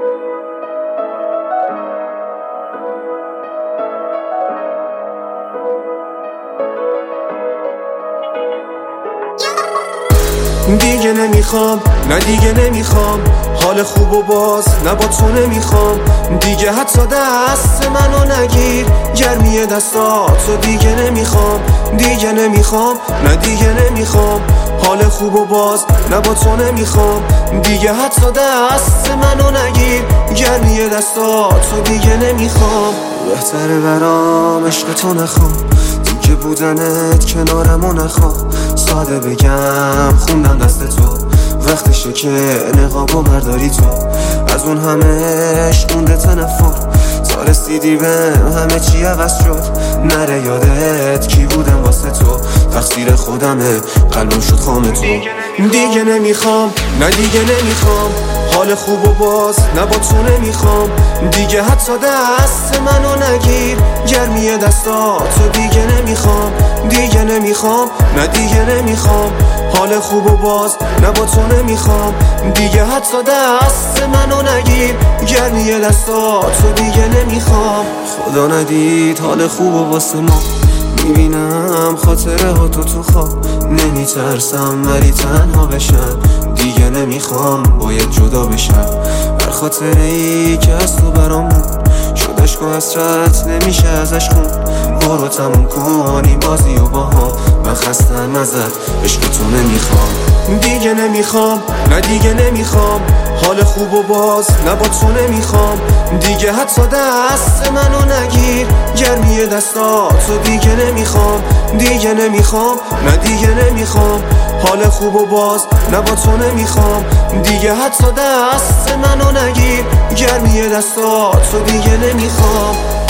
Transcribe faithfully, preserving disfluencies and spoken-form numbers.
دیگه نمیخوام، نه دیگه نمیخوام حال خوب و باز نه با تو نمیخوام. دیگه حتی دست منو نگیر، گرمی دستاتو دیگه نمیخوام. دیگه نمیخوام، نه دیگه نمیخوام حال خوب و باز نه با تو نمیخوام. دیگه حتی دست منو نگیر، گرمی دستاتو دیگه نمیخوام. بهتره برام عشق تو نخوام، دیگه بودنت کنارمو نخوام. ساده بگم خوندم دست تو، وقتشه که نقابو برداری تو. از اون همش مونده تنفر، تا رسیدی به همه چی عوض شد. نره یادت کی بودم واسه تو، تقصیر خودمه قلبم شد خام تو. دیگه نمیخوام، نه دیگه نمیخوام حال خوب و باز نه با تو نمیخوام. دیگه حتی دست منو نگیر، گرمی دستاتو دیگه نمیخوام. دیگه نمیخوام، نه دیگه نمیخوام حال خوب و باز نه با تو نمیخوام. دیگه حتی دست منو نگیر، گرمی دستاتو دیگه نمیخوام. خدا ندید حال خوب و واسه ما، میبینم خاطره ها تو تو خواب. نمیترسم ولی تنها بشم، دیگه نمیخوام باید جدا بشم. هر خاطره ای که از تو برام بود شد عشق و حسرت نمیشه ازش خون. برو تموم کنی بازی و با هم، من خستم ازت عشق تو نمیخوام. دیگه نمیخوام، نه دیگه نمیخوام حال خوب و باز نه با تو نمیخوام. دیگه حتی دست منو نگیر، گرمی دستاتو دیگه نمیخوام. دیگه نمیخوام، نه دیگه نمیخوام حال خوب و باز نه با تو نمیخوام. دیگه حتی دست منو نگیر، گرمی دستاتو دیگه نمیخوام.